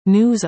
News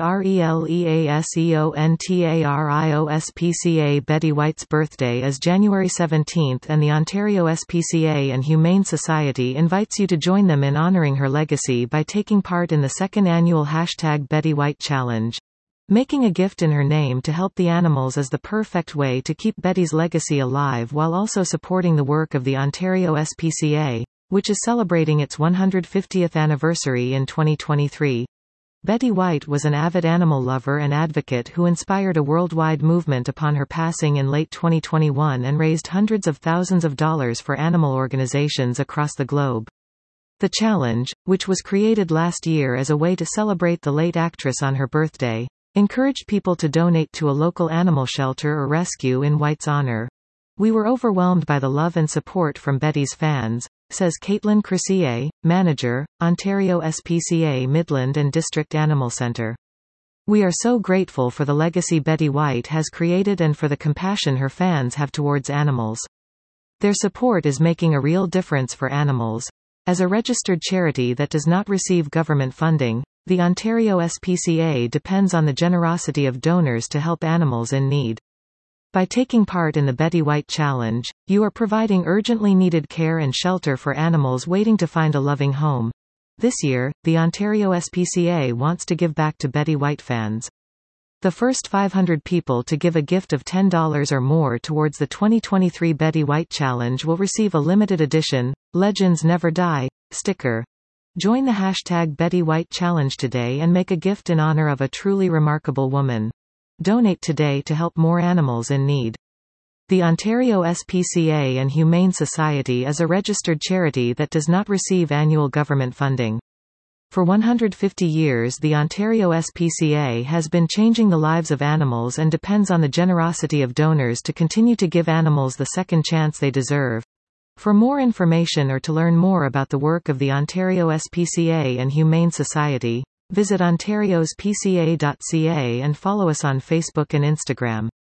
RELEASEONTARIOSPCA. Betty White's birthday is January 17 and the Ontario SPCA and Humane Society invites you to join them in honouring her legacy by taking part in the second annual #BettyWhite Challenge. Making a gift in her name to help the animals is the perfect way to keep Betty's legacy alive while also supporting the work of the Ontario SPCA, which is celebrating its 150th anniversary in 2023. Betty White was an avid animal lover and advocate who inspired a worldwide movement upon her passing in late 2021 and raised hundreds of thousands of dollars for animal organizations across the globe. The challenge, which was created last year as a way to celebrate the late actress on her birthday, encouraged people to donate to a local animal shelter or rescue in White's honor. "We were overwhelmed by the love and support from Betty's fans," says Caitlin Cressier, manager, Ontario SPCA Midland and District Animal Centre. "We are so grateful for the legacy Betty White has created and for the compassion her fans have towards animals. Their support is making a real difference for animals." As a registered charity that does not receive government funding, the Ontario SPCA depends on the generosity of donors to help animals in need. By taking part in the Betty White Challenge, you are providing urgently needed care and shelter for animals waiting to find a loving home. This year, the Ontario SPCA wants to give back to Betty White fans. The first 500 people to give a gift of $10 or more towards the 2023 Betty White Challenge will receive a limited edition, Legends Never Die, sticker. Join the Betty White Challenge today and make a gift in honor of a truly remarkable woman. Donate today to help more animals in need. The Ontario SPCA and Humane Society is a registered charity that does not receive annual government funding. For 150 years the Ontario SPCA has been changing the lives of animals and depends on the generosity of donors to continue to give animals the second chance they deserve. For more information or to learn more about the work of the Ontario SPCA and Humane Society, visit ontarios.pca.ca and follow us on Facebook and Instagram.